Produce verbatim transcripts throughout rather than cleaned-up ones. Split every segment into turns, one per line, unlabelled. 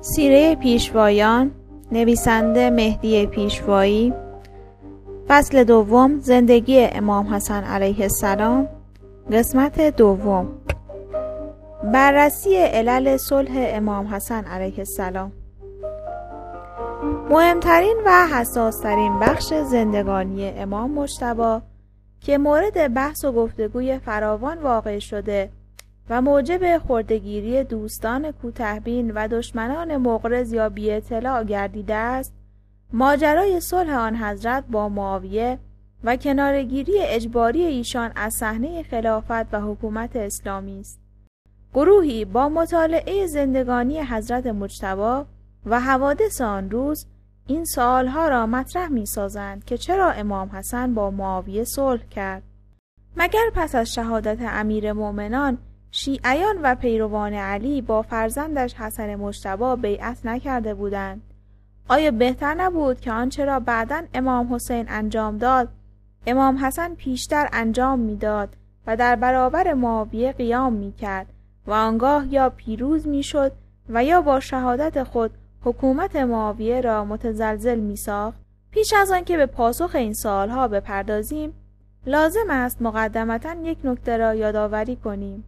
سیره پیشوایان، نویسنده مهدی پیشوایی. فصل دوم، زندگی امام حسن علیه السلام. قسمت دوم، بررسی علل صلح امام حسن علیه السلام. مهمترین و حساسترین بخش زندگانی امام مجتبی که مورد بحث و گفتگوی فراوان واقع شده و موجب خرده‌گیری دوستان کوتاه‌بین و دشمنان مغرض یا بی اطلاع گردیده است، ماجرای صلح آن حضرت با معاویه و کنارگیری اجباری ایشان از صحنه خلافت و حکومت اسلامی است. گروهی با مطالعه زندگانی حضرت مجتبی و حوادث آن روز این سوالها را مطرح می‌سازند که چرا امام حسن با معاویه صلح کرد؟ مگر پس از شهادت امیر مؤمنان شیعیان و پیروان علی با فرزندش حسن مجتبی بیعت نکرده بودند؟ آیا بهتر نبود که آنچه را بعداً امام حسین انجام داد، امام حسن پیشتر انجام میداد و در برابر معاویه قیام میکرد و آنگاه یا پیروز میشد و یا با شهادت خود حکومت معاویه را متزلزل میساخت؟ پیش از آن که به پاسخ این سوالها بپردازیم، لازم است مقدمتاً یک نکته را یادآوری کنیم.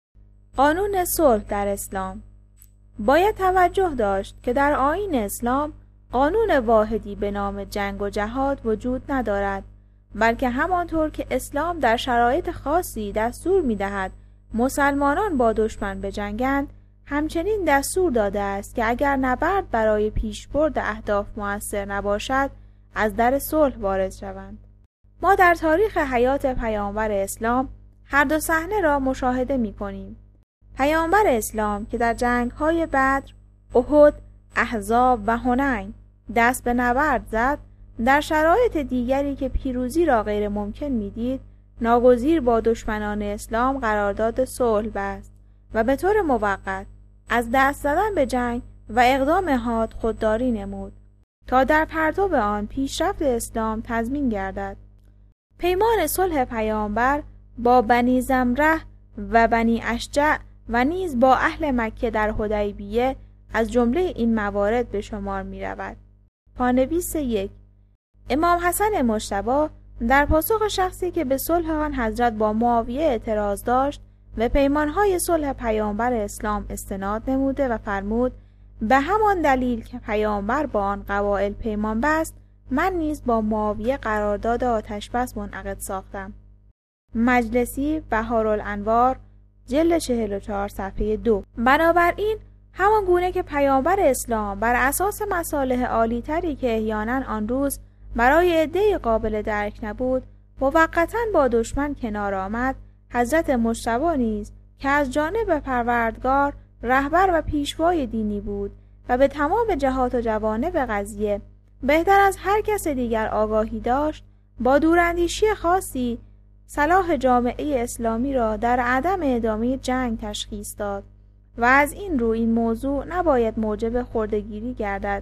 قانون صلح در اسلام. باید توجه داشت که در آیین اسلام قانون واحدی به نام جنگ و جهاد وجود ندارد، بلکه همانطور که اسلام در شرایط خاصی دستور می‌دهد مسلمانان با دشمن بجنگند، همچنین دستور داده است که اگر نبرد برای پیشبرد اهداف مؤثر نباشد، از در صلح وارد شوند. ما در تاریخ حیات پیامبر اسلام هر دو صحنه را مشاهده می‌کنیم. پیامبر اسلام که در جنگ‌های بدر، احد، احزاب و حنین دست به نبرد زد، در شرایط دیگری که پیروزی را غیر ممکن می‌دید، ناگزیر با دشمنان اسلام قرارداد صلح بست و به طور موقت از دست زدن به جنگ و اقدام حاد خودداری نمود تا در پرتو آن پیشرفت اسلام تضمین گردد. پیمان صلح پیامبر با بنی زمره و بنی اشجع و نیز با اهل مکه در حدیبیه از جمله این موارد به شمار می رود. پانویس یک. امام حسن مجتبی در پاسخ شخصی که به صلح آن حضرت با معاویه اعتراض داشت و پیمانهای صلح پیامبر اسلام استناد نموده و فرمود به همان دلیل که پیامبر با آن قبایل پیمان بست، من نیز با معاویه قرارداد آتش بس منعقد ساختم. مجلسی بهارالانوار جلد چهل و چهار صفحه دو. بنابراین همان گونه که پیامبر اسلام بر اساس مصالح عالی‌تری که احیانا آن روز برای عده‌ای قابل درک نبود موقتاً با دشمن کنار آمد، حضرت مجتبی نیز که از جانب پروردگار رهبر و پیشوای دینی بود و به تمام جهات و جوانب قضیه بهتر از هر کس دیگر آگاهی داشت، با دوراندیشی خاصی صلاح جامعه اسلامی را در عدم ادامه جنگ تشخیص داد و از این رو این موضوع نباید موجب خرده‌گیری گردد،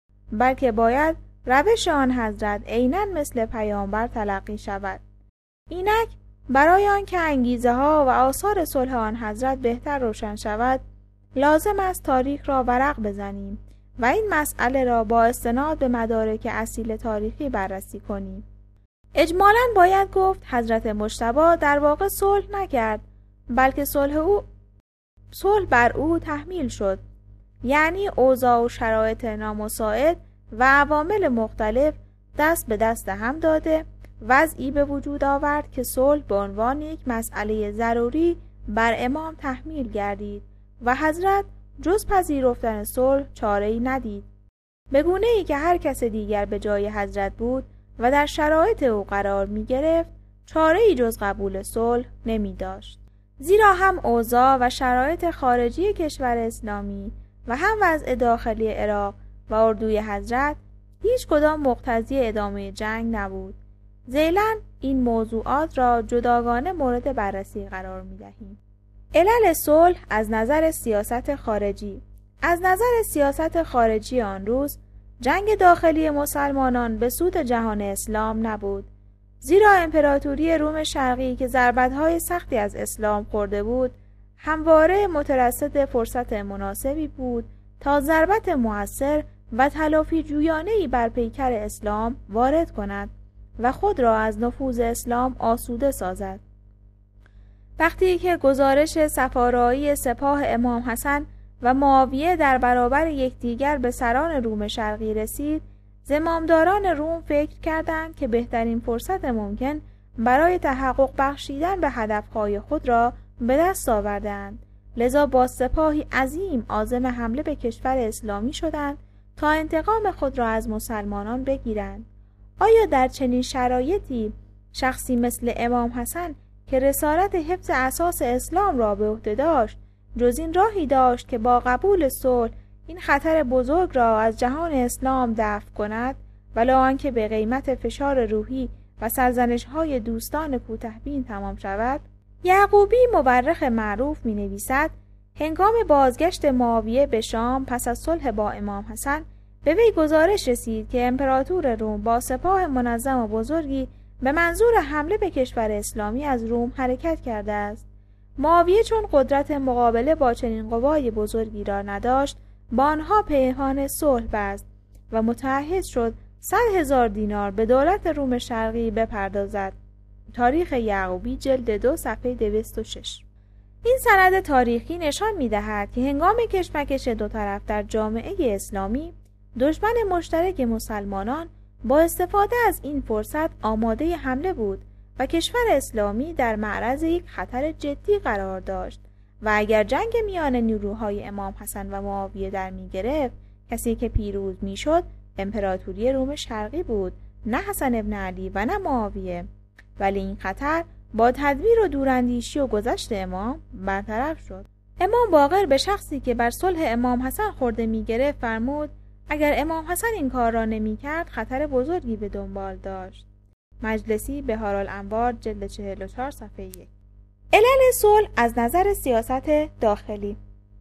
بلکه باید روش آن حضرت عیناً مثل پیامبر تلقی شود. اینک برای آنکه انگیزه ها و آثار صلح آن حضرت بهتر روشن شود، لازم است تاریخ را ورق بزنیم و این مسئله را با استناد به مدارک اصیل تاریخی بررسی کنیم. اجمالاً باید گفت حضرت مجتبی در واقع صلح نکرد، بلکه صلح او صلح بر او تحمیل شد، یعنی اوضاع و شرایط نامساعد و عوامل مختلف دست به دست هم داده وضعی به وجود آورد که صلح به عنوان یک مسئله ضروری بر امام تحمیل گردید و حضرت جز پذیرفتن صلح چاره‌ای ندید، به گونه‌ای که هر کس دیگر به جای حضرت بود و در شرایط او قرار می گرفت چاره‌ای جز قبول صلح نمی داشت. زیرا هم اوضاع و شرایط خارجی کشور اسلامی و هم وضع داخلی عراق و اردوی حضرت هیچ کدام مقتضی ادامه جنگ نبود. ذیلاً این موضوعات را جداگانه مورد بررسی قرار می دهیم. علل صلح از نظر سیاست خارجی. از نظر سیاست خارجی آن روز جنگ داخلی مسلمانان به سود جهان اسلام نبود، زیرا امپراتوری روم شرقی که ضربت‌های سختی از اسلام خورده بود، همواره مترصد فرصت مناسبی بود تا ضربت مؤثر و تلافی جویانه‌ای بر پیکر اسلام وارد کند و خود را از نفوذ اسلام آسوده سازد. وقتی که گزارش سفارایی سپاه امام حسن و معاویه در برابر یکدیگر به سران روم شرقی رسید، زمامداران روم فکر کردند که بهترین فرصت ممکن برای تحقق بخشیدن به هدفهای خود را به دست آوردند. لذا با سپاهی عظیم عازم حمله به کشور اسلامی شدند تا انتقام خود را از مسلمانان بگیرند. آیا در چنین شرایطی شخصی مثل امام حسن که رسالت حفظ اساس اسلام را به عهده داشت جز این راهی داشت که با قبول صلح این خطر بزرگ را از جهان اسلام دفع کند، ولی آنکه به قیمت فشار روحی و سرزنش‌های دوستان کوته‌بین تمام شود؟ یعقوبی مورخ معروف می نویسد هنگام بازگشت معاویه به شام پس از صلح با امام حسن به وی گزارش رسید که امپراتور روم با سپاه منظم و بزرگی به منظور حمله به کشور اسلامی از روم حرکت کرده است. معاویه چون قدرت مقابله با چنین قوای بزرگی را نداشت، با آنها پیمان صلح بست و متعهد شد صد هزار دینار به دولت روم شرقی بپردازد. تاریخ یعقوبی جلد دو صفحه دویست و شش. این سند تاریخی نشان می‌دهد که هنگام کشمکش دو طرف در جامعه اسلامی، دشمن مشترک مسلمانان با استفاده از این فرصت آماده حمله بود و کشور اسلامی در معرض یک خطر جدی قرار داشت و اگر جنگ میان نیروهای امام حسن و معاویه در می گرفت، کسی که پیروز می شد امپراتوری روم شرقی بود، نه حسن ابن علی و نه معاویه. ولی این خطر با تدبیر و دوراندیشی و گذشت امام برطرف شد. امام باقر به شخصی که بر صلح امام حسن خورده می گرفت فرمود اگر امام حسن این کار را نمی کرد خطر بزرگی به دنبال داشت. مجلسی بهارالانوار جلد چهل و چهار صفحه یک. علل صلح از نظر سیاست داخلی.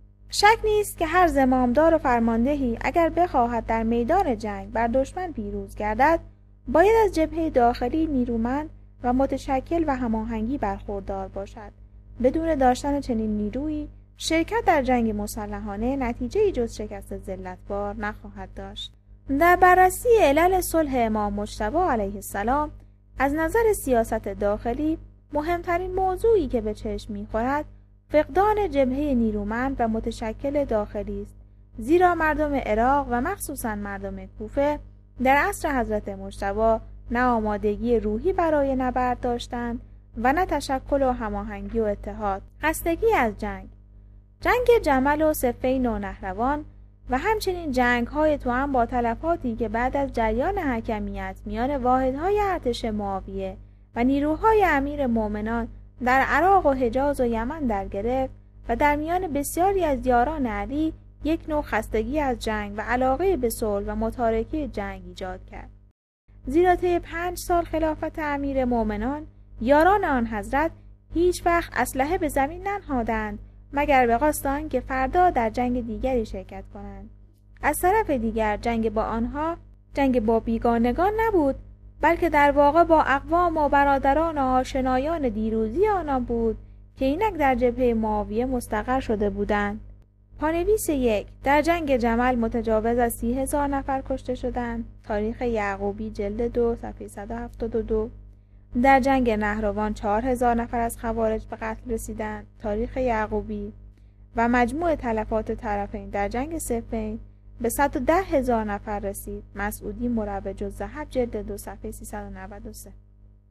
شک نیست که هر زمامدار و فرماندهی اگر بخواهد در میدان جنگ بر دشمن پیروز گردد، باید از جبهه داخلی نیرومند و متشکل و هماهنگی برخوردار باشد. بدون داشتن چنین نیرویی، شرکت در جنگ مسلحانه نتیجه‌ای جز شکست ذلتبار نخواهد داشت. در بررسی علل صلح امام مجتبی علیه السلام از نظر سیاست داخلی، مهمترین موضوعی که به چشم می‌خورد فقدان جبهه نیرومند و متشکل داخلی است، زیرا مردم عراق و مخصوصاً مردم کوفه در عصر حضرت مجتبی نه آمادگی روحی برای نبرد داشتند و نه تشکل و هماهنگی و اتحاد. خستگی از جنگ، جنگ جمل و صفین و نهروان و همچنین جنگ‌های توأم با تلفاتی که بعد از جریان حکمیت میان واحدهای ارتش معاویه و نیروهای امیر مومنان در عراق و حجاز و یمن در گرفت و در میان بسیاری از یاران علی یک نوع خستگی از جنگ و علاقه به صلح و متارکه جنگ ایجاد کرد. زیرا طی پنج سال خلافت امیر مومنان یاران آن حضرت هیچ وقت اسلحه به زمین ننهادند مگر به قصد آنکه فردا در جنگ دیگری شرکت کنند. از طرف دیگر جنگ با آنها جنگ با بیگانگان نبود، بلکه در واقع با اقوام و برادران و آشنایان دیروزی آنان بود که اینک در جبهه معاویه مستقر شده بودند. پانویس یک: در جنگ جمل متجاوز از سی هزار نفر کشته شدند. تاریخ یعقوبی جلد دو صفحه صد و هفتاد و دو. در جنگ نهروان چهار هزار نفر از خوارج به قتل رسیدند. تاریخ یعقوبی. و مجموع تلفات طرفین در جنگ صفین به صد و ده هزار نفر رسید. مسعودی مروج الذهب جلد دو صفحه سیصد و نود و سه.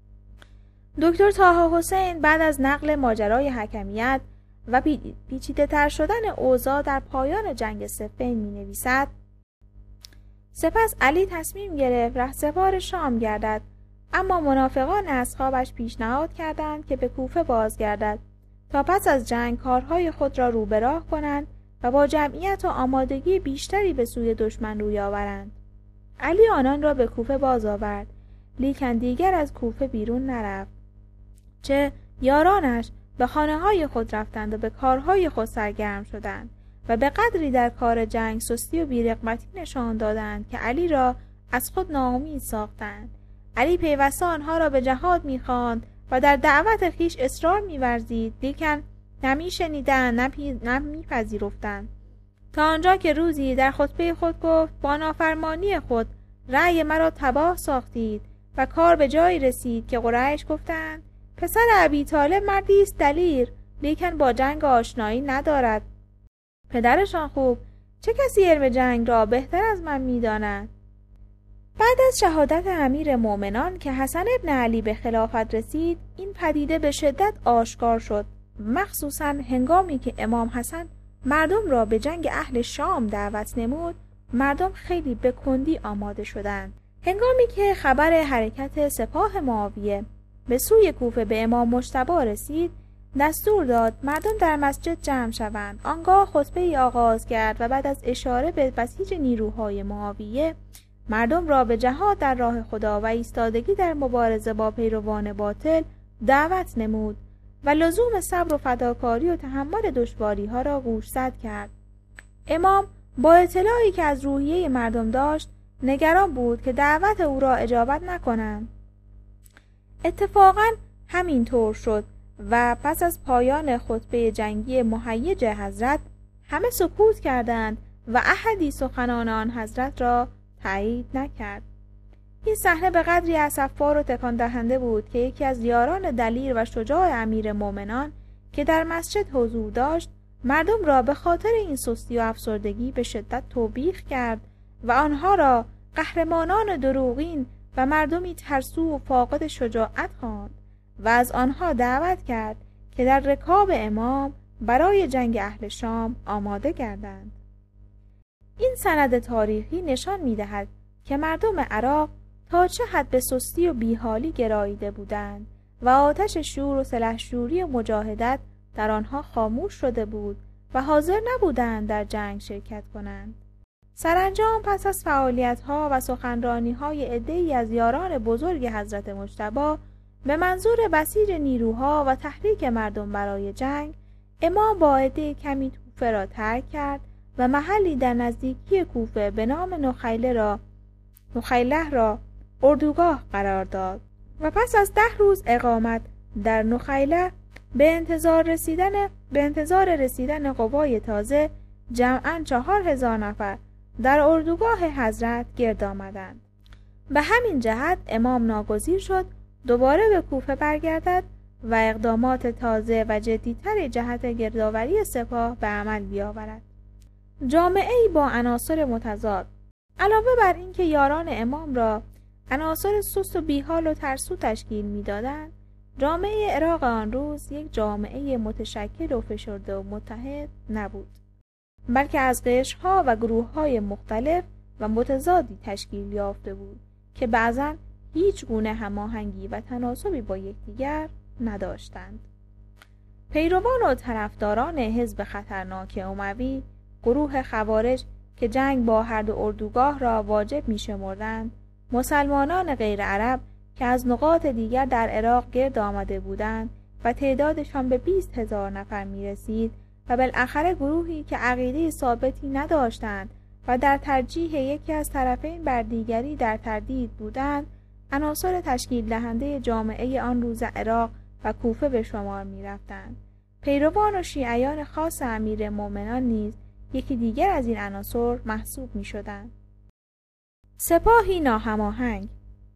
دکتر طه حسین بعد از نقل ماجرای حکمیت و پیچیده تر شدن اوضاع در پایان جنگ صفین می نویسد سپس علی تصمیم گرفت رهسپار شام گردد، اما منافقان اصحابش پیشنهاد کردند که به کوفه بازگردد تا پس از جنگ کارهای خود را رو به راه کنند و با جمعیت و آمادگی بیشتری به سوی دشمن روی آورند. علی آنان را به کوفه باز آورد، لیکن دیگر از کوفه بیرون نرفت. چه یارانش به خانه‌های خود رفتند و به کارهای خود سرگرم شدند و به قدری در کار جنگ سستی و بی‌رغبتی نشان دادند که علی را از خود ناامید ساختند. علی پیوسته آنها را به جهاد می‌خواند و در دعوت خویش اصرار می‌ورزید، لیکن نمی‌شنیدند، نه می‌پذیرفتند. تا آنجا که روزی در خطبه خود گفت با نافرمانی خود رأی مرا تباه ساختید و کار به جایی رسید که قریش گفتند پسر ابی طالب مردی است دلیر، لیکن با جنگ آشنایی ندارد. پدرشان خوب، چه کسی علم جنگ را بهتر از من می‌داند؟ بعد از شهادت امیر مومنان که حسن ابن علی به خلافت رسید، این پدیده به شدت آشکار شد، مخصوصاً هنگامی که امام حسن مردم را به جنگ اهل شام دعوت نمود. مردم خیلی به کندی آماده شدند. هنگامی که خبر حرکت سپاه معاویه به سوی کوفه به امام مجتبی رسید، دستور داد مردم در مسجد جمع شوند. آنگاه خطبه ای آغاز کرد و بعد از اشاره به بسیج نیروهای معاویه مردم را به جهاد در راه خدا و ایستادگی در مبارزه با پیروان باطل دعوت نمود و لزوم صبر و فداکاری و تحمل دشواری ها را گوشزد کرد. امام با اطلاعی که از روحیه مردم داشت نگران بود که دعوت او را اجابت نکنند. اتفاقاً همین طور شد و پس از پایان خطبه جنگی مهیج حضرت همه سکوت کردند و احدی سخنان آن حضرت را تایید نکرد. این صحنه به قدری اسفبار و تکان دهنده بود که یکی از یاران دلیر و شجاع امیر مومنان که در مسجد حضور داشت مردم را به خاطر این سستی و افسردگی به شدت توبیخ کرد و آنها را قهرمانان دروغین و مردمی ترسو و فاقد شجاعت خواند و از آنها دعوت کرد که در رکاب امام برای جنگ اهل شام آماده گردند. این سند تاریخی نشان می‌دهد که مردم عراق تا چه حد به سستی و بیحالی گراییده بودند و آتش شور و سلحشوری و مجاهدت در آنها خاموش شده بود و حاضر نبودند در جنگ شرکت کنند. سرانجام پس از فعالیت‌ها و سخنرانی‌های عده‌ای از یاران بزرگ حضرت مجتبی به منظور بسیج نیروها و تحریک مردم برای جنگ، امام با عده کمی کوفه را ترک کرد و محلی در نزدیکی کوفه به نام نخیله را نخیله را اردوگاه قرار داد و پس از ده روز اقامت در نخیله به انتظار رسیدن به انتظار رسیدن قوای تازه جمعاً چهار هزار نفر در اردوگاه حضرت گرد آمدند. به همین جهت امام ناگزیر شد دوباره به کوفه برگردد و اقدامات تازه و جدی‌تر جهت گردآوری سپاه به عمل بیاورد. جامعه‌ای با عناصر متضاد. علاوه بر اینکه یاران امام را عناصر سست و بیحال و ترسو تشکیل می‌دادند، جامعه عراق آن روز یک جامعه متشکل و فشرده و متحد نبود، بلکه از قشرها و گروه‌های مختلف و متضادی تشکیل یافته بود که بعضاً هیچ گونه هماهنگی و تناسبی با یکدیگر نداشتند. پیروان و طرفداران حزب خطرناک اموی، گروه خوارج که جنگ با هر دو اردوگاه را واجب می‌شمردند، مسلمانان غیر عرب که از نقاط دیگر در عراق گرد آمده بودند و تعدادشان به بیست هزار نفر می‌رسید و بالاخره گروهی که عقیده ثابتی نداشتند و در ترجیح یکی از طرفین بر دیگری در تردید بودند، عناصر تشکیل دهنده جامعه آن روز عراق و کوفه به شمار می‌رفتند. پیروان و شیعیان خاص امیر مومنان نیز یکی دیگر از این عناصر محسوب می‌شدند. سپاهی ناهماهنگ.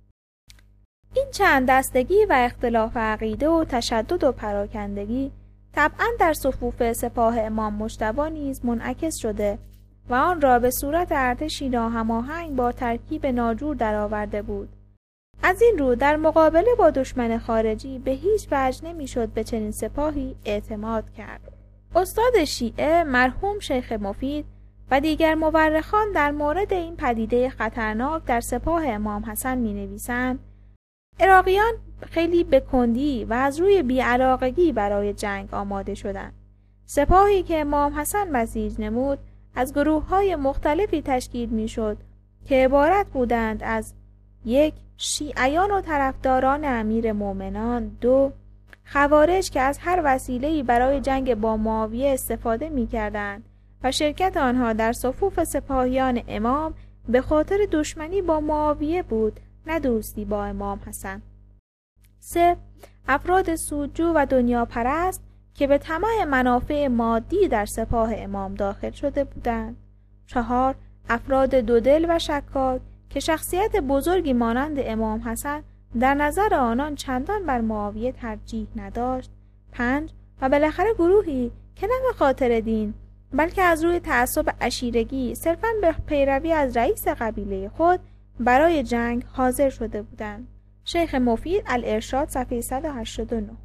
این چند دستگی و اختلاف عقیده و تشدد و پراکندگی طبعاً در صفوف سپاه امام مجتبی نیز منعکس شده و آن را به صورت ارتشی ناهماهنگ با ترکیب ناجور درآورده بود. از این رو در مقابله با دشمن خارجی به هیچ وجه نمی‌شد به چنین سپاهی اعتماد کرد. استاد شیعه مرحوم شیخ مفید و دیگر مورخان در مورد این پدیده خطرناک در سپاه امام حسن می‌نویسند: عراقیان خیلی به کندی و از روی بی‌علاقگی برای جنگ آماده شدند. سپاهی که امام حسن بسیج نمود از گروه‌های مختلفی تشکیل می‌شد که عبارت بودند از یک، شیعیان و طرفداران امیر مومنان، دو، خوارج که از هر وسیله‌ای برای جنگ با معاویه استفاده می‌کردند و شرکت آنها در صفوف سپاهیان امام به خاطر دشمنی با معاویه بود، نه دوستی با امام حسن. سه، افراد سودجو و دنیا پرست که به طمع منافع مادی در سپاه امام داخل شده بودند. چهار، افراد دودل و شکاک که شخصیت بزرگی مانند امام حسن در نظر آنان چندان بر معاویه ترجیح نداشت. پنج، و بالاخره گروهی که نه به خاطر دین بلکه از روی تعصب عشیرگی صرفاً به پیروی از رئیس قبیله خود برای جنگ حاضر شده بودند. شیخ مفید الارشاد صفحه صد و هشتاد و نه.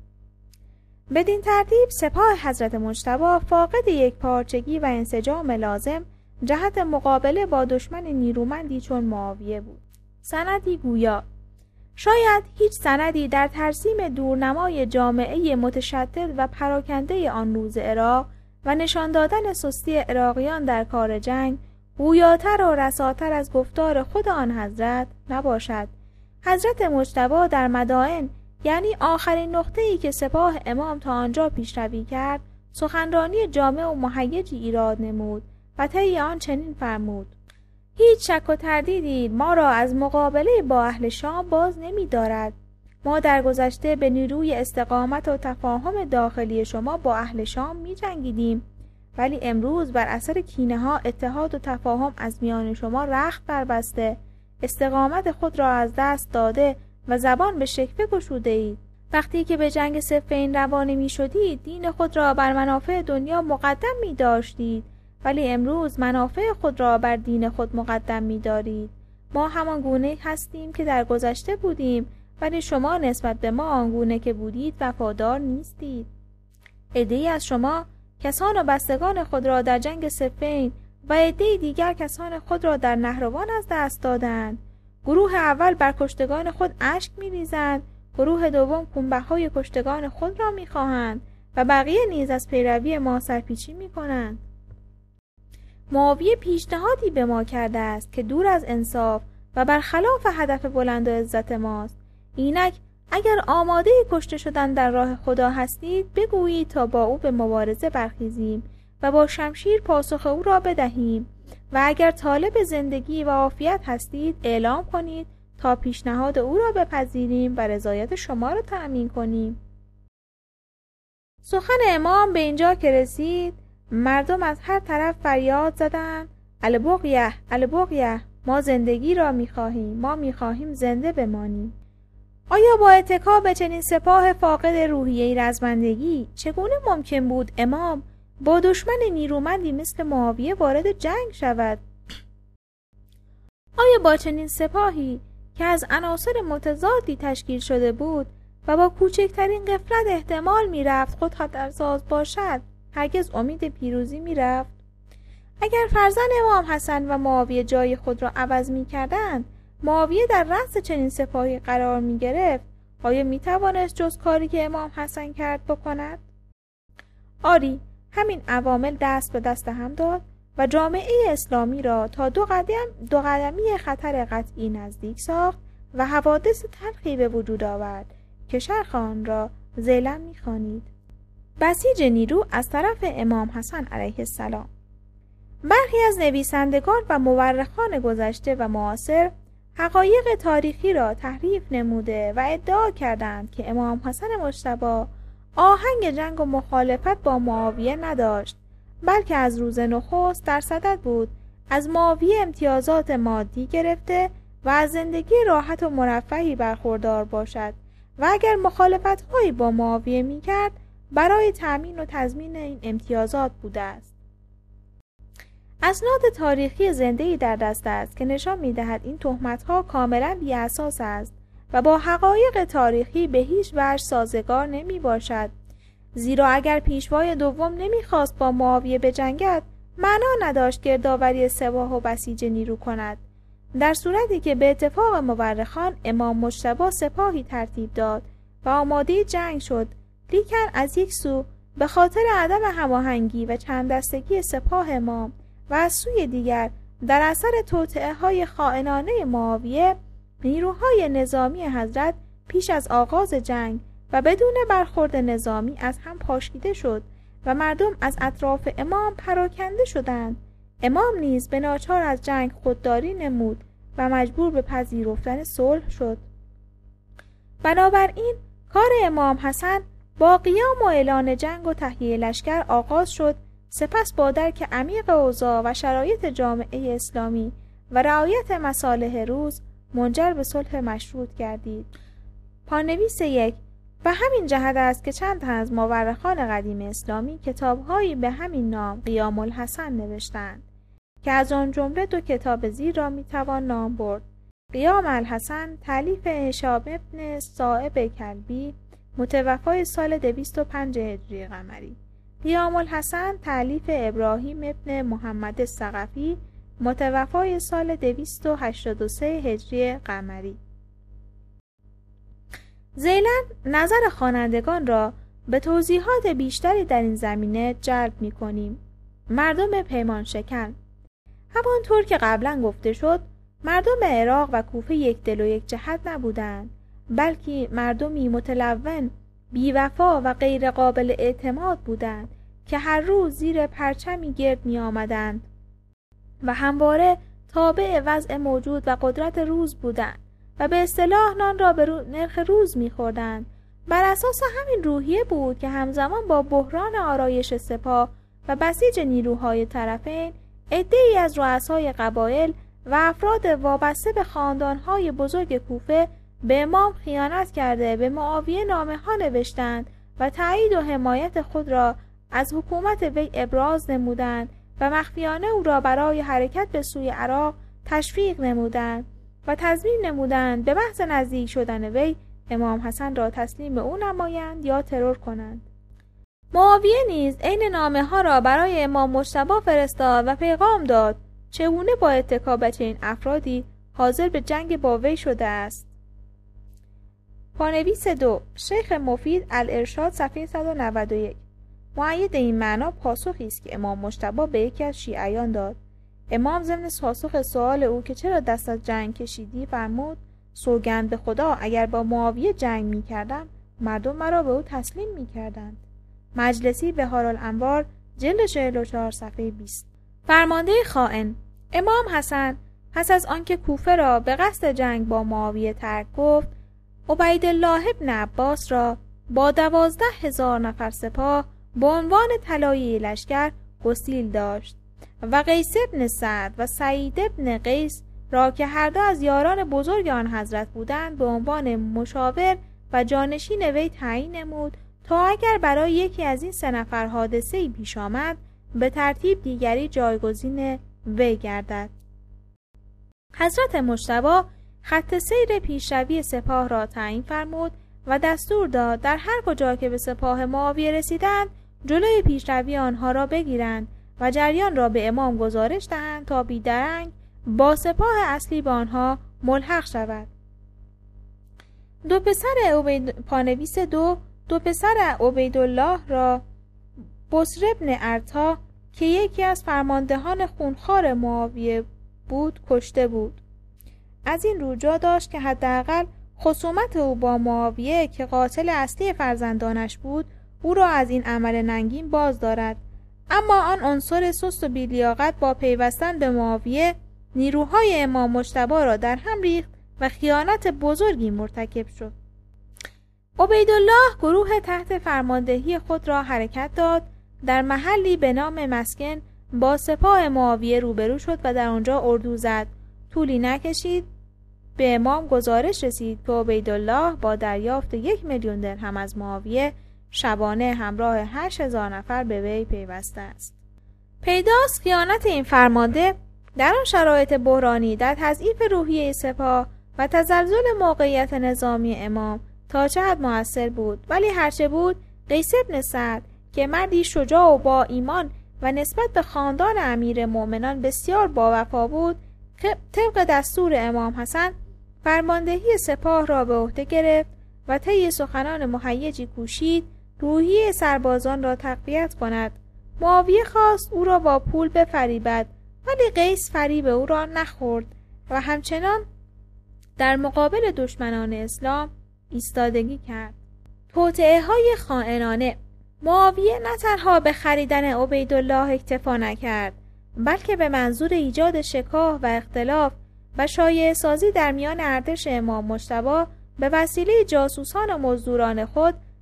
بدین ترتیب سپاه حضرت مجتبی فاقد یک پارچگی و انسجام لازم جهت مقابله با دشمن نیرومندی چون معاویه بود. سندی گویا شاید هیچ سندی در ترسیم دورنمای جامعه متشدد و پراکنده آن روز عراق و نشان دادن سستی عراقیان در کار جنگ گویاتر و رساتر از گفتار خود آن حضرت نباشد. حضرت مجتبی در مدائن، یعنی آخرین نقطه‌ای که سپاه امام تا آنجا پیشروی کرد، سخنرانی جامع و مهیجی ایراد نمود و طی آن چنین فرمود: هیچ شک و تردیدی ما را از مقابله با اهل شام باز نمی دارد. ما در گذشته به نیروی استقامت و تفاهم داخلی شما با اهل شام می جنگیدیم، ولی امروز بر اثر کینه ها اتحاد و تفاهم از میان شما رخت بربسته، استقامت خود را از دست داده و زبان به شکوه گشوده اید. وقتی که به جنگ صفین روانه می شدید دین خود را بر منافع دنیا مقدم می داشتید، ولی امروز منافع خود را بر دین خود مقدم می دارید. ما همان گونه هستیم که در گذشته بودیم، ولی شما نسبت به ما آنگونه که بودید وفادار نیستید. عده‌ای از شما کسان و بستگان خود را در جنگ صفین و عده‌ای دیگر کسان خود را در نهروان از دست دادند. گروه اول بر کشتگان خود اشک می ریزند، گروه دوم خونبهای کشتگان خود را می خواهند و بقیه نیز از پیروی ما سرپیچی می کنند. معاویه پیشنهادی به ما کرده است که دور از انصاف و برخلاف هدف بلند و عزت ماست. اینک اگر آماده کشته شدن در راه خدا هستید بگویید تا با او به مبارزه برخیزیم و با شمشیر پاسخ او را بدهیم، و اگر طالب زندگی و عافیت هستید اعلام کنید تا پیشنهاد او را بپذیریم و رضایت شما را تأمین کنیم. سخن امام به اینجا که رسید مردم از هر طرف فریاد زدند: البغیه البغیه، ما زندگی را می‌خواهیم، ما می‌خواهیم زنده بمانیم. آیا با اتکا به چنین سپاه فاقد روحیه رزمندگی چگونه ممکن بود امام با دشمن نیرومندی مثل معاویه وارد جنگ شود؟ آیا با چنین سپاهی که از عناصر متضادی تشکیل شده بود و با کوچکترین غفلت احتمال می‌رفت خود خطرساز باشد هرگز امید پیروزی می‌رفت؟ اگر فرزند امام حسن و معاویه جای خود را عوض می‌کردند، معاویه در رأس چنین سپاهی قرار می‌گرفت، آیا می‌توانست جز کاری که امام حسن کرد بکند؟ آری، همین عوامل دست به دست هم داد و جامعه اسلامی را تا دو قدم دو قدمی خطر قطعی نزدیک ساخت و حوادث تلخی به وجود آورد که شرح آن را ذیلا می‌خوانید. بسیج نیرو از طرف امام حسن علیه السلام. برخی از نویسندگان و مورخان گذشته و معاصر حقایق تاریخی را تحریف نموده و ادعا کردند که امام حسن مجتبی آهنگ جنگ و مخالفت با معاویه نداشت، بلکه از روز نخست در صدد بود از معاویه امتیازات مادی گرفته و از زندگی راحت و مرفهی برخوردار باشد و اگر مخالفت‌هایی با معاویه می‌کرد برای تأمین و تضمین این امتیازات بوده است. اسناد تاریخی زنده‌ای در دست است که نشان می‌دهد این تهمت‌ها کاملاً بی‌اساس است و با حقایق تاریخی به هیچ وجه سازگار نمی‌باشد، زیرا اگر پیشوای دوم نمی‌خواست با معاویه بجنگد معنا نداشت گردآوری سپاه و بسیج نیرو کند. در صورتی که به اتفاق مورخان امام مجتبی سپاهی ترتیب داد و آماده جنگ شد، لیکن از یک سو به خاطر عدم هماهنگی و چند دستگی سپاه امام و از سوی دیگر در اثر توطئه‌های خائنانه معاویه، نیروهای نظامی حضرت پیش از آغاز جنگ و بدون برخورد نظامی از هم پاشیده شد و مردم از اطراف امام پراکنده شدند. امام نیز به ناچار از جنگ خودداری نمود و مجبور به پذیرفتن صلح شد. بنابراین کار امام حسن با قیام و اعلان جنگ و تهیه لشکر آغاز شد. سپس با درک عمیق اوضاع و شرایط جامعه اسلامی و رعایت مصالح روز منجر به صلح مشروط گردید. پانویس یک: به همین جهت است که چند تن از مورخان قدیم اسلامی کتاب‌هایی به همین نام قیام الحسن نوشتند که از آن جمله دو کتاب زیر را میتوان نام برد: قیام الحسن تألیف هشام ابن صائب کلبی متوفای سال دویست و پنج هجری قمری، قیام الحسن تألیف ابراهیم ابن محمد الثقفی متوفای سال دویست و هشتاد و سه هجری قمری. ذیلاً نظر خوانندگان را به توضیحات بیشتری در این زمینه جلب می کنیم. مردم پیمان شکن. همانطور که قبلا گفته شد، مردم عراق و کوفه یک دل و یک جهت نبودند، بلکه مردمی متلون، بی‌وفا و غیر قابل اعتماد بودند که هر روز زیر پرچمی گرد می آمدند و همواره تابع وضع موجود و قدرت روز بودند و به اصطلاح نان را به رو... نرخ روز می خوردند. بر اساس همین روحیه بود که همزمان با بحران آرایش سپاه و بسیج نیروهای طرفین، عده‌ای از رؤسای قبایل و افراد وابسته به خاندانهای بزرگ کوفه به امام خیانت کرده به معاویه نامه ها نوشتند و تایید و حمایت خود را از حکومت وی ابراز نمودند و مخفیانه او را برای حرکت به سوی عراق تشویق نمودند و تضمین نمودند به محض نزدیک شدن وی امام حسن را تسلیم او نمایند یا ترور کنند. معاویه نیز عین نامه ها را برای امام مجتبی فرستاد و پیغام داد چگونه با اتکا به چنین افرادی حاضر به جنگ با وی شده است. پانویس دو: شیخ مفید الارشاد صفحه صد و نود و یک. مؤید این معنا پاسخی است که امام مجتبی به یکی از شیعیان داد. امام ضمن پاسخ سؤال او که چرا دست از جنگ کشیدی فرمود: سوگند به خدا اگر با معاویه جنگ می کردم مردم مرا به او تسلیم می کردند. مجلسی بهارالانوار جلد چهل و چهار صفحه بیست. فرمانده خائن. امام حسن پس از آنکه کوفه را به قصد جنگ با معاویه ترک گفت، عبیدالله ابن عباس را با دوازده هزار نفر سپاه به عنوان طلایه لشکر گسیل داشت و قیس ابن سعد و سعید ابن قیس را که هر دو از یاران بزرگ آن حضرت بودند به عنوان مشاور و جانشین وی تعیین نمود تا اگر برای یکی از این سه نفر حادثه‌ای پیش آمد به ترتیب دیگری جایگزین وی گردد. حضرت مجتبی خط سیر پیشروی سپاه را تعیین فرمود و دستور داد در هر کجا که به سپاه معاویه رسیدند جلوی پیشروی آنها را بگیرند و جریان را به امام گزارش دهند تا بیدرنگ با سپاه اصلی به آنها ملحق شود. دو پسر عبید... پانویس دو دو پسر عبیدالله را بصر ابن ارتا که یکی از فرماندهان خونخوار معاویه بود کشته بود. از این رو جا داشت که حداقل خصومت او با معاویه که قاتل اصلی فرزندانش بود او را از این عمل ننگین باز دارد. اما آن عنصر سست و بی‌لیاقت با پیوستن به معاویه نیروهای امام مجتبی را در هم ریخت و خیانت بزرگی مرتکب شد. عبیدالله گروه تحت فرماندهی خود را حرکت داد، در محلی به نام مسکن با سپاه معاویه روبرو شد و در آنجا اردو زد. طولی نکشید به امام گزارش رسید که عبیدالله با دریافت یک میلیون درهم از معاویه شبانه همراه هشت هزار نفر به وی پیوسته است. پیداست خیانت این فرمانده در آن شرایط بحرانی در تضعیف روحیه سپاه و تزلزل موقعیت نظامی امام تا چه حد مؤثر بود. ولی هرچه بود قیس ابن سعد که مردی شجاع و با ایمان و نسبت به خاندان امیر مومنان بسیار با وفا بود، طبق دستور امام حسن فرماندهی سپاه را به عهده گرفت و طی سخنان مهیجی کوشید روحیه سربازان را تقویت کند. معاویه خواست او را با پول بفریبد ولی قیس فریب او را نخورد و همچنان در مقابل دشمنان اسلام ایستادگی کرد. توطئه های خائنانه. معاویه نه تنها به خریدن عبیدالله اکتفا نکرد بلکه به منظور ایجاد شکاف و اختلاف و شایعه سازی در میان ارتش امام مجتبی به وسیله جاسوسان و مزدوران خود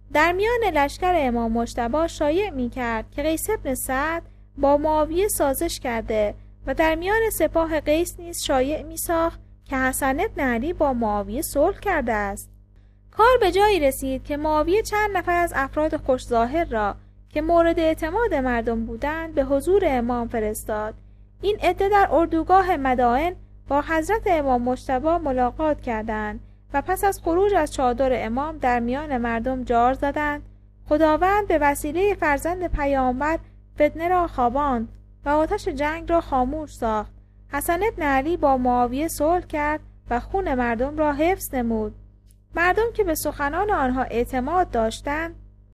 در میان لشکر امام مجتبی شایع می کرد که قیس بن سعد با معاویه سازش کرده و در میان سپاه قیس نیز شایع می ساخت که حسن بن علی با معاویه صلح کرده است. کار به جایی رسید که معاویه چند نفر از افراد خوش ظاهر را که مورد اعتماد مردم بودند به حضور امام فرستاد. این عده در اردوگاه مدائن با حضرت امام مجتبی ملاقات کردند و پس از خروج از چادر امام در میان مردم جار زدند. خداوند به وسیله فرزند پیامبر فتنه را خواباند و آتش جنگ را خاموش ساخت. حسن بن علی با معاویه صلح کرد و خون مردم را حفظ نمود. مردم که به سخنان آنها اعتماد داشتند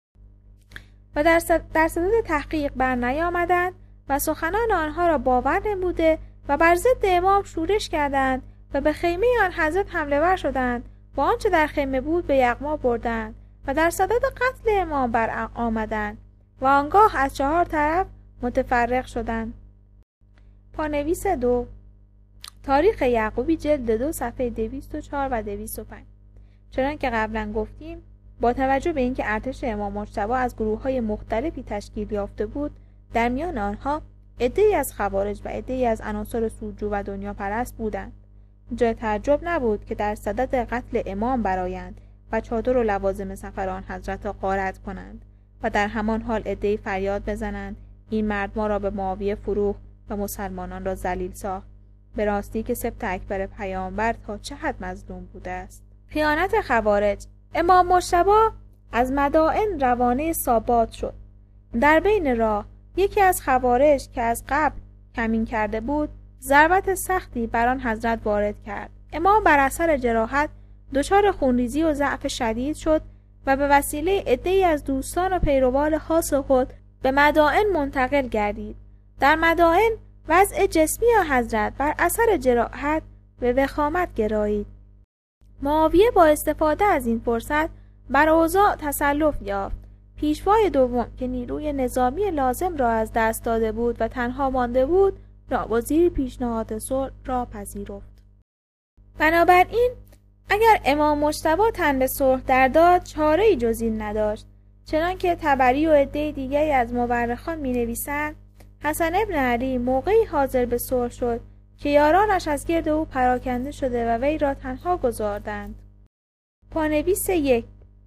و در صدد تحقیق بر نیامدند و سخنان آنها را باور نموده و بر ضد امام شورش کردند و به خیمه آن حضرت حمله ور شدند و آنچه در خیمه بود به یغما بردند و در صدد قتل امام بر آمدند و آنگاه از چهار طرف متفرق شدند. پانویس دو، تاریخ یعقوبی جلد دو صفحه دویست و چهار و دویست و پنج. چنان که قبلا گفتیم، با توجه به اینکه ارتش امام مجتبی از گروه‌های مختلفی تشکیل یافته بود، در میان آنها عده‌ای از خوارج و عده‌ای از عناصر سودجو و دنیا پرست بودند. جای تعجب نبود که در صدد قتل امام برآیند و چادر و لوازم سفر آن حضرت را غارت کنند و در همان حال عده‌ای فریاد بزنند این مرد ما را به معاویه فروخت و مسلمانان را ذلیل ساخت. به راستی که سبط اکبر پیامبر تا چه حد مظلوم بوده است. خیانت خوارج. امام مجتبی از مدائن روانه سابات شد. در بین راه یکی از خوارج که از قبل کمین کرده بود ضربت سختی بر آن حضرت وارد کرد. امام بر اثر جراحت دچار خونریزی و ضعف شدید شد و به وسیله عده‌ای از دوستان و پیروان خاص خود به مدائن منتقل گردید. در مدائن وضع جسمی حضرت بر اثر جراحت به وخامت گرایید. معاویه با استفاده از این فرصت بر اوضاع تسلط یافت. پیشوای دوم که نیروی نظامی لازم را از دست داده بود و تنها مانده بود، ناگزیر پیشنهاد صلح را پذیرفت. بنابراین اگر امام مجتبی تن به صلح در داد، چاره‌ای جز این نداشت. چنانکه طبری و عده دیگری از مورخان می‌نویسند، حسن بن علی موقعی حاضر به صلح شد که یارانش از گرد او پراکنده شده و وی را تنها گذاردند. پانویس یک،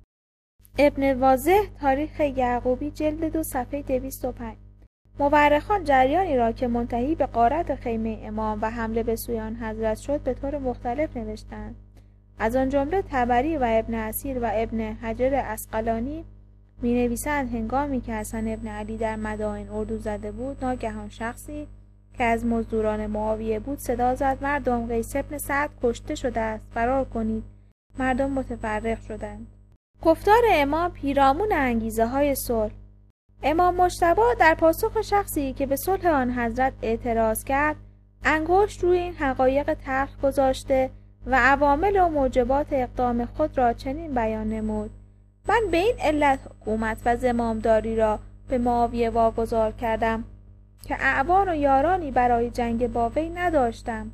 ابن واضح، تاریخ یعقوبی جلد دو صفحه دویست و پنج. مورخان جریانی را که منتهی به غارت خیمه امام و حمله به سوی آن حضرت شد به طور مختلف نوشتند. از آن جمله طبری و ابن اسیر و ابن حجر عسقلانی می نویسند هنگامی که حسن ابن علی در مدائن اردو زده بود، ناگهان شخصی که از مزدوران معاویه بود صدا زد مردم، قیس بن سعد کشته شده است، فرار کنید. مردم متفرق شدند. گفتار امام پیرامون انگیزه های صلح. امام مجتبی در پاسخ شخصی که به صلح آن حضرت اعتراض کرد، انگشت روی این حقایق تلخ گذاشته و عوامل و موجبات اقدام خود را چنین بیان نمود: من به این علت حکومت و زمامداری را به معاویه واگذار کردم که اعوان و یارانی برای جنگ با وی نداشتم.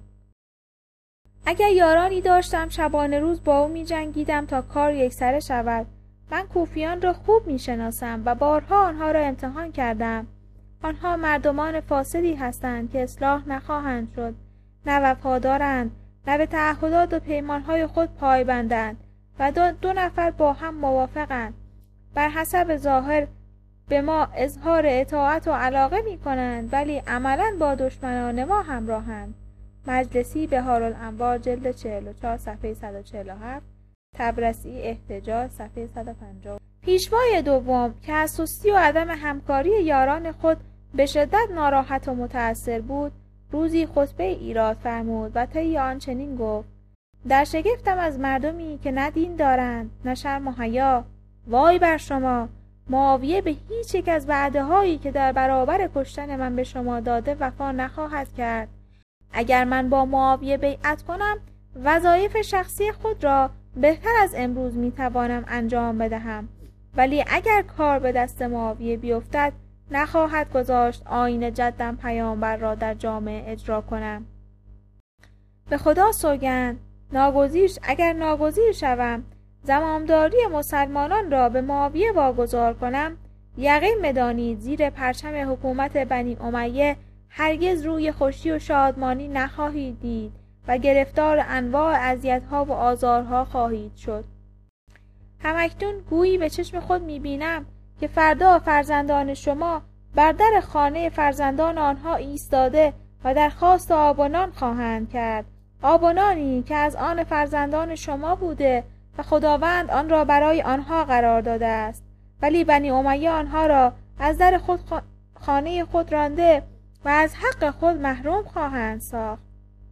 اگر یارانی داشتم شبانه روز با او می جنگیدم تا کار یکسره شود. من کوفیان را خوب می شناسم و بارها آنها را امتحان کردم. آنها مردمان فاسدی هستند که اصلاح نخواهند شد، نه وفادارند، نه به تعهدات و پیمانهای خود پایبندند و دو, دو نفر با هم موافقند. بر حسب ظاهر به ما اظهار اطاعت و علاقه می کنند ولی عملاً با دشمنان ما همراهند. مجلسی بهار الانوار جلد چهل و چهار صفحه صد و چهل و هفت، طبرسی احتجاج صفحه صد و پنجاه. پیشوای دوم که از سستی و عدم همکاری یاران خود به شدت ناراحت و متأثر بود، روزی خطبه ایراد فرمود و طی آن چنین گفت: در شگفتم از مردمی که نه دین دارند نه شرم و حیا. وای بر شما! معاویه به هیچ یک از وعده هایی که در برابر کشتن من به شما داده وفا نخواهد کرد. اگر من با معاویه بیعت کنم، وظایف شخصی خود را بهتر از امروز میتوانم انجام بدهم، ولی اگر کار به دست معاویه بیفتد نخواهد گذاشت آیین جدم پیامبر را در جامعه اجرا کنم. به خدا سوگند، ناگزیر اگر ناگزیر شوم زمامداری مسلمانان را به معاویه واگذار کنم، یقین بدانید زیر پرچم حکومت بنی امیه هرگز روی خوشی و شادمانی نخواهید دید و گرفتار انواع اذیت‌ها و آزارها خواهید شد. همکنون گویی به چشم خود می‌بینم که فردا فرزندان شما بر در خانه فرزندان آنها ایستاده و درخواست آب و نان خواهند کرد، آب و نانی که از آن فرزندان شما بوده و خداوند آن را برای آنها قرار داده است، ولی بنی امیه آنها را از در خود خانه خود رانده و از حق خود محروم خواهند ساخت.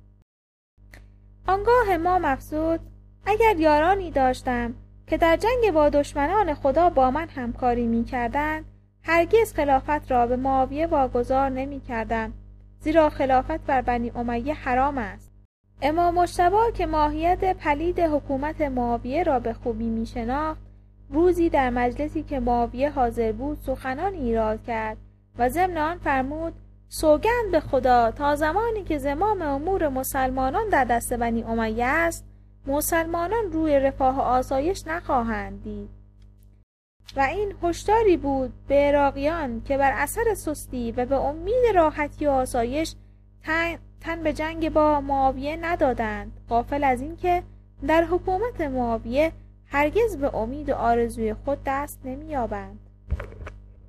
آنگاه امام افزود: اگر یارانی داشتم که در جنگ با دشمنان خدا با من همکاری می کردند، هرگز خلافت را به معاویه واگذار نمی کردم، زیرا خلافت بر بنی امیه حرام است. امام مجتبی که ماهیت پلید حکومت معاویه را به خوبی می شناخت، روزی در مجلسی که معاویه حاضر بود سخنان ایراد کرد و ضمن آن فرمود: سوگند به خدا تا زمانی که زمام امور مسلمانان در دست بنی امیه است، مسلمانان روی رفاه و آسایش نخواهند دید. و این هشداری بود به عراقیان که بر اثر سستی و به امید راحتی و آسایش تن, تن به جنگ با معاویه ندادند، غافل از این که در حکومت معاویه هرگز به امید و آرزوی خود دست نمی‌یابند.